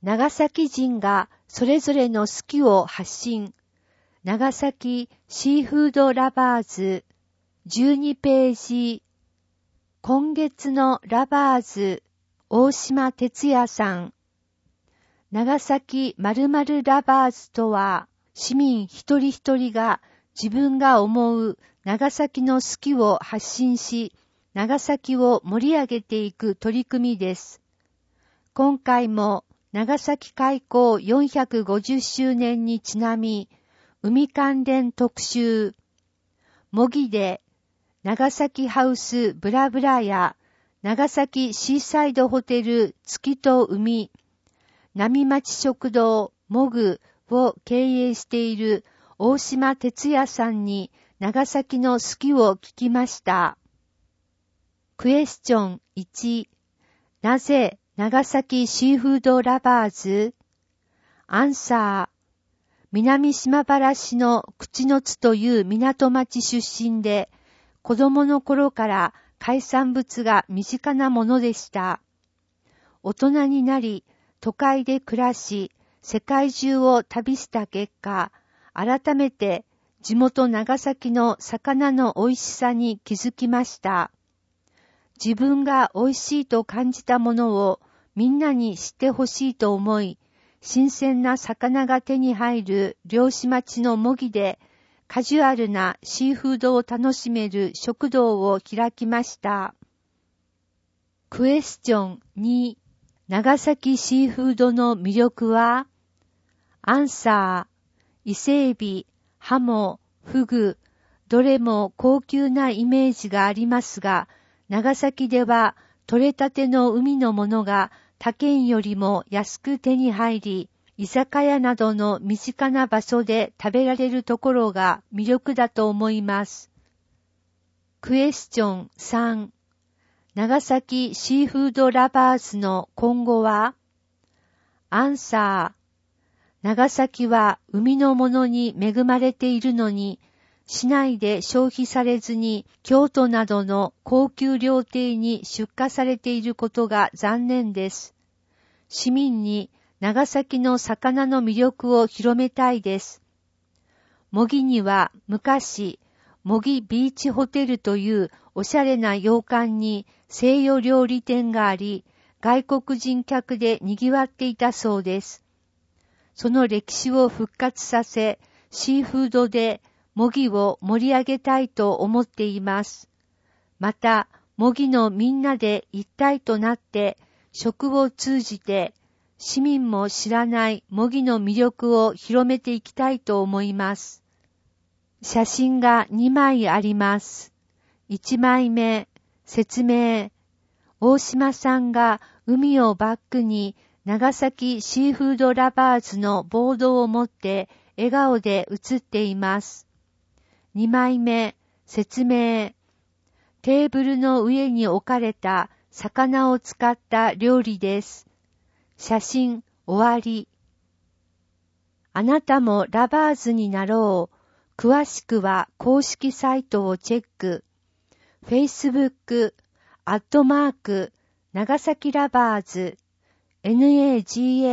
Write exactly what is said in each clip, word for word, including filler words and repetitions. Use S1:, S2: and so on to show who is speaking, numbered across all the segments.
S1: 長崎人がそれぞれの好きを発信。長崎シーフードラバーズじゅうにページ。今月のラバーズ、大島哲也さん。長崎〇〇ラバーズとは、市民一人一人が自分が思う長崎の好きを発信し、長崎を盛り上げていく取り組みです。今回も長崎開港よんひゃくごじゅっしゅうねんにちなみ、海関連特集、模擬で長崎ハウスブラブラや長崎シーサイドホテル月と海、波町食堂モグを経営している大島哲也さんに長崎の好きを聞きました。クエスチョンいち、なぜ長崎シーフードラバーズ？アンサー、南島原市の口の津という港町出身で、子供の頃から海産物が身近なものでした。大人になり、都会で暮らし、世界中を旅した結果、改めて地元長崎の魚の美味しさに気づきました。自分が美味しいと感じたものをみんなに知ってほしいと思い、新鮮な魚が手に入る漁師町の模擬でカジュアルなシーフードを楽しめる食堂を開きました。クエスチョンに、長崎シーフードの魅力は？アンサー、伊勢エビ、ハモ、フグ、どれも高級なイメージがありますが、長崎では取れたての海のものが他県よりも安く手に入り、居酒屋などの身近な場所で食べられるところが魅力だと思います。クエスチョンさん、長崎シーフードラバーズの今後は？アンサー、長崎は海のものに恵まれているのに、市内で消費されずに京都などの高級料亭に出荷されていることが残念です。市民に長崎の魚の魅力を広めたいです。模擬には昔、模擬ビーチホテルというおしゃれな洋館に西洋料理店があり、外国人客で賑わっていたそうです。その歴史を復活させ、シーフードで模擬を盛り上げたいと思っています。また、模擬のみんなで一体となって、食を通じて、市民も知らない模擬の魅力を広めていきたいと思います。写真がにまいあります。いちまいめ、説明。大島さんが海をバックに長崎シーフードラバーズのボードを持って笑顔で写っています。にまいめ、説明。テーブルの上に置かれた魚を使った料理です。写真終わり。あなたもラバーズになろう。詳しくは公式サイトをチェック。Facebook、アットマーク、長崎ラバーズ、ナガサキ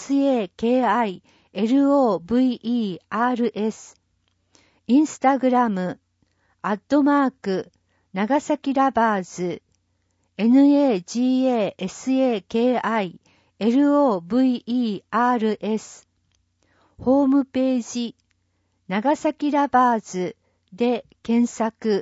S1: ラバーズ、インスタグラム、アットマーク、長崎ラバーズ、ナガサキ ラバーズ、ホームページ、長崎ラバーズで検索。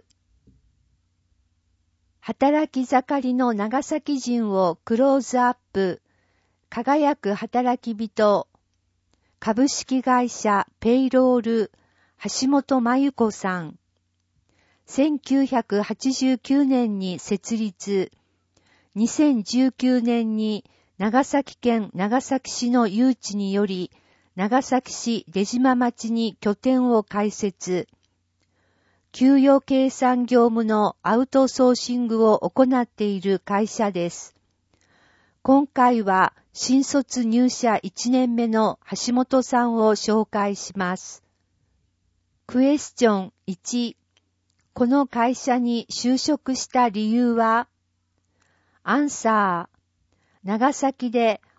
S1: 働き盛りの長崎人をクローズアップ。輝く働き人。株式会社ペイロール橋本真由子さん。せんきゅうひゃくはちじゅうきゅうねんに設立。にせんじゅうきゅうねんに長崎県長崎市の誘致により、長崎市出島町に拠点を開設。給与計算業務のアウトソーシングを行っている会社です。今回は新卒入社いちねんめの橋本さんを紹介します。クエスチョンいち、この会社に就職した理由は？アンサー、長崎で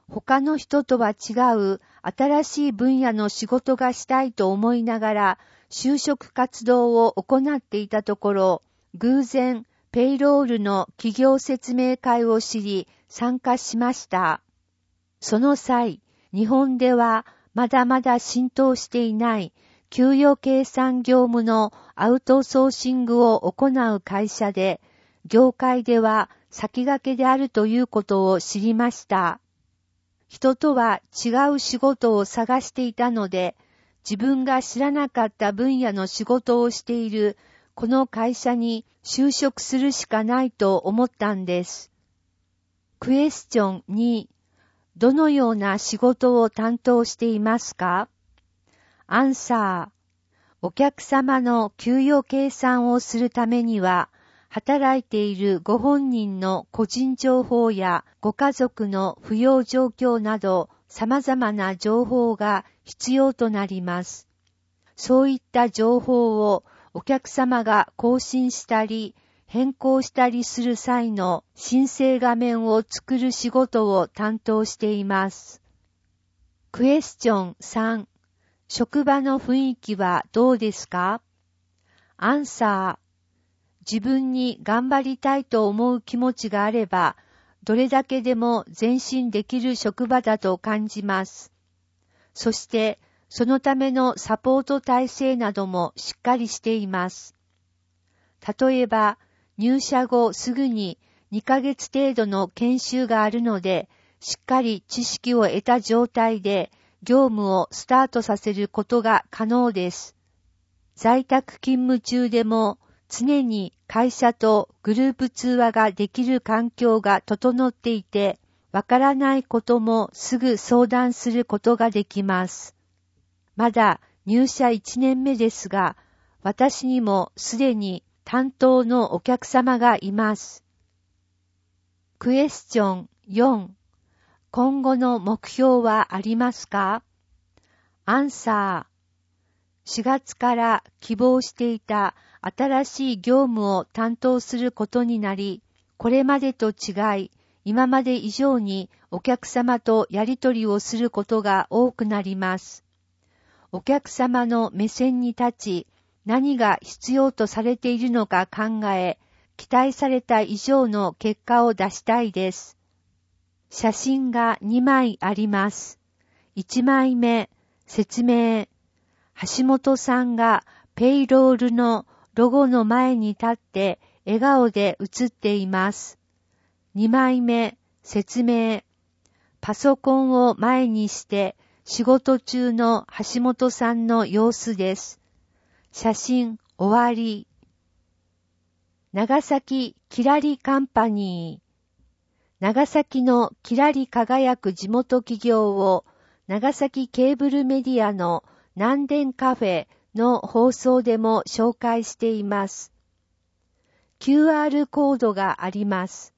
S1: 他の人とは違う新しい分野の仕事がしたいと思いながら就職活動を行っていたところ、偶然ペイロールの企業説明会を知り参加しました。その際、日本ではまだまだ浸透していない給与計算業務のアウトソーシングを行う会社で、業界では先駆けであるということを知りました。人とは違う仕事を探していたので、自分が知らなかった分野の仕事をしているこの会社に就職するしかないと思ったんです。クエスチョンに、どのような仕事を担当していますか？アンサー、お客様の給与計算をするためには、働いているご本人の個人情報やご家族の扶養状況など様々な情報が必要となります。そういった情報をお客様が更新したり変更したりする際の申請画面を作る仕事を担当しています。クエスチョンさん、職場の雰囲気はどうですか？アンサー、自分に頑張りたいと思う気持ちがあれば、どれだけでも前進できる職場だと感じます。そして、そのためのサポート体制などもしっかりしています。例えば、入社後すぐににかげつ程度の研修があるので、しっかり知識を得た状態で業務をスタートさせることが可能です。在宅勤務中でも常に会社とグループ通話ができる環境が整っていて、わからないこともすぐ相談することができます。まだ入社いちねんめですが、私にもすでに担当のお客様がいます。クエスチョンよん、今後の目標はありますか？アンサー、しがつから希望していた新しい業務を担当することになり、これまでと違い、今まで以上にお客様とやり取りをすることが多くなります。お客様の目線に立ち、何が必要とされているのか考え、期待された以上の結果を出したいです。写真がにまいあります。いちまいめ、説明。橋本さんがペイロールのロゴの前に立って笑顔で写っています。にまいめ、説明。パソコンを前にして仕事中の橋本さんの様子です。写真終わり。長崎キラリカンパニー。長崎のキラリ輝く地元企業を長崎ケーブルメディアの南電カフェの放送でも紹介しています。キューアール コードがあります。